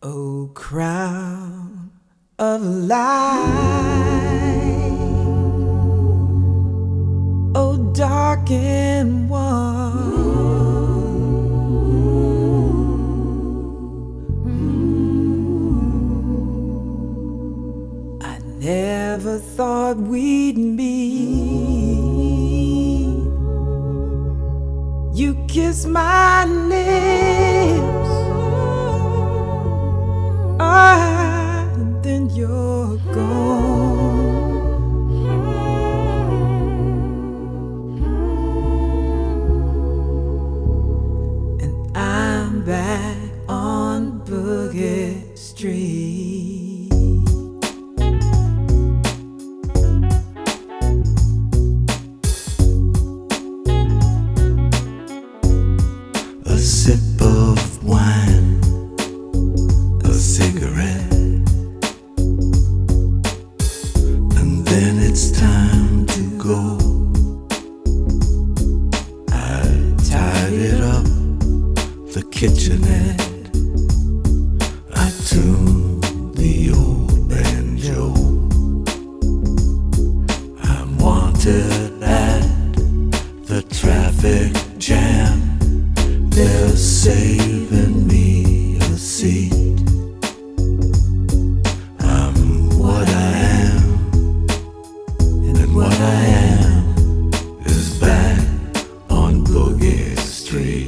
O crown of light, O darkened one, I never thought we'd meet. You kiss my lips, and then you're gone. And I'm back on Boogie Street. A sip of wine, a cigarette, and then it's time to go. I tidied up the kitchenette, I tuned the old banjo. I'm wanted at the traffic jam, they're saving me a seat. I'm what I am, and what I am is back on Boogie Street.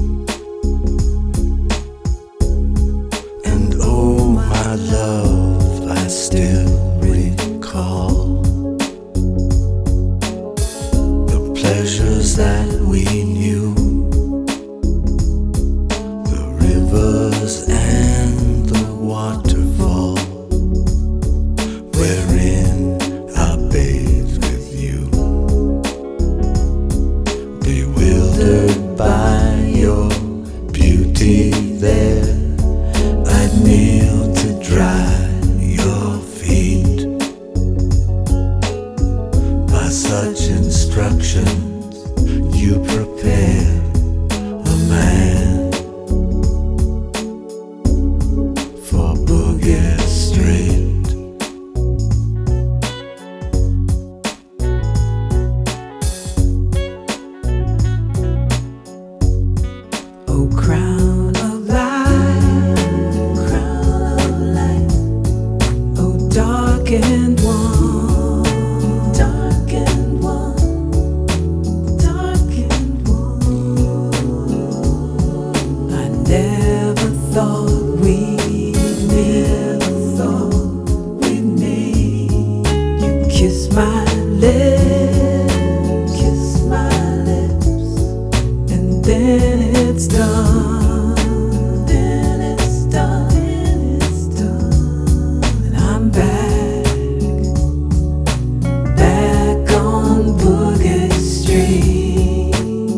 And oh my love, I still recall the pleasures that we knew, the rivers and the waterfall, wherein I bathed with you. Bewildered by your beauty there, I'd kneel to dry your feet. By such instructions you prepare a man for Boogie Street. O crown of light, O darkened one, darkened one. I never thought we'd meet. You kiss my lips, and then it's done. And I'm back on Boogie Street.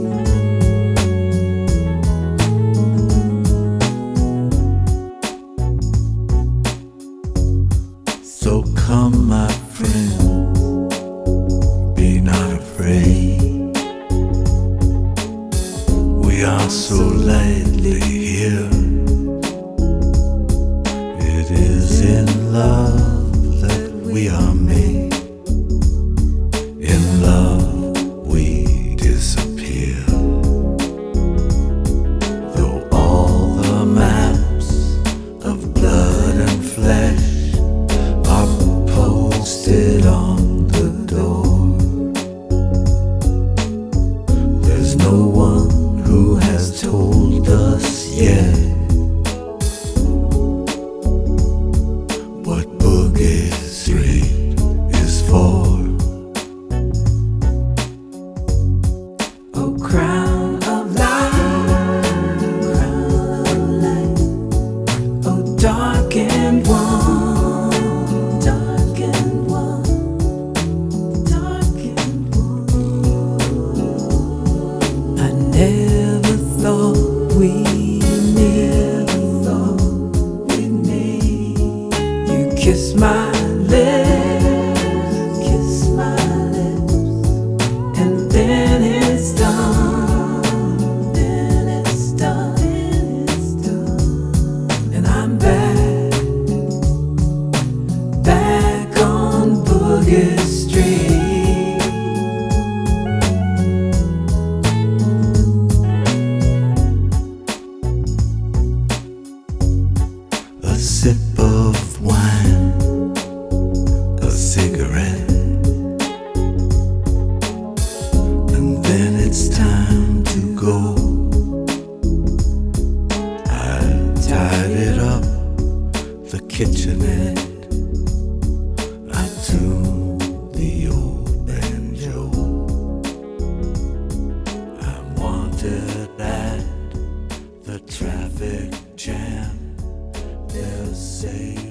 So come, my friend, be not afraid. We are so lightly here. It is in love that we are made. In love we disappear. Though all the maps of blood and flesh are posted on the door, there's no one who has told us yet what Boogie Street is for. O crown of light, O darkened one, darkened one. I never thought we'd meet. You kiss my lips, and then it's done. And I'm back a sip of wine, a cigarette, and then it's time to go. I tidied up the kitchenette, I tuned the old banjo. I wanted at the traffic jam, they'll say